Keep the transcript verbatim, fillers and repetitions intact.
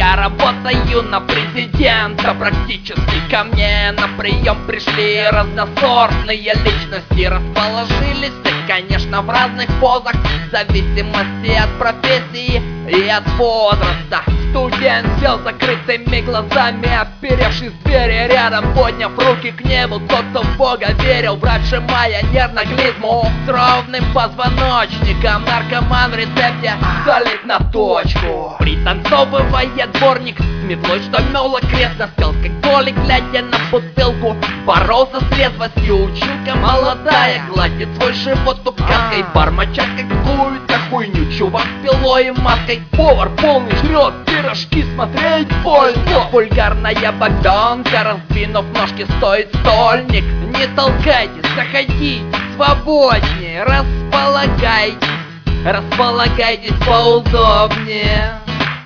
Я работаю на президента. Практически ко мне на прием пришли разносортные личности. Расположились все, конечно, в разных позах, в зависимости от профессии и от возраста. Студент сел с закрытыми глазами, оперевшись в двери рядом, подняв руки к небу. Тот, кто в Бога верил, врать сжимая нервно клизму с ровным позвоночником. Наркоман в рецепте солит на точку, пританцовывая дворник с метлой, что мел окрестно. Спел алкоголик, глядя на бутылку, боролся с резвостью. Училка молодая гладит свой живот указкой, бормоча какую-то хуйню. Чувак с пилой и маской, повар полный, жрет пирожки, смотреть больно. Вульгарная бабенка, раздвинув ножки, стоит стольник. Не толкайтесь, заходите свободнее, располагайтесь, располагайтесь поудобнее.